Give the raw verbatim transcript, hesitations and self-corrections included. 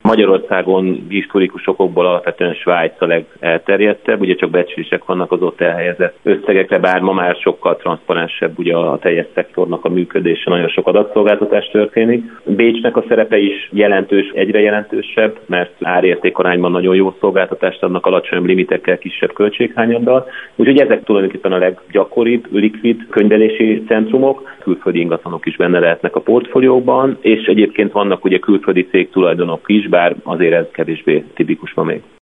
Magyarországon historikus okokból alapvetően Svájc a legelterjedtebb, ugye csak becslések vannak az ott elhelyezett összegekre, bár ma már sokkal transzparensebb ugye a teljes szektornak a működése, nagyon sok adatszolgáltatás történik. Bécsnek a szerepe is jelentős, egyre jelentősebb, mert árértékarányban nagyon jó szolgáltatást adnak, alacsonyabb limitekkel, kisebb költséghányaddal. Úgyhogy ezek tulajdonképpen a leggyakoribb, likvid könyvelési centrumok, külföldi ingatlanok is benne lehetnek a portfólióban, és egyébként vannak ugye külföldi cég tulajdonok is, bár azért ez kevésbé tipikus ma még.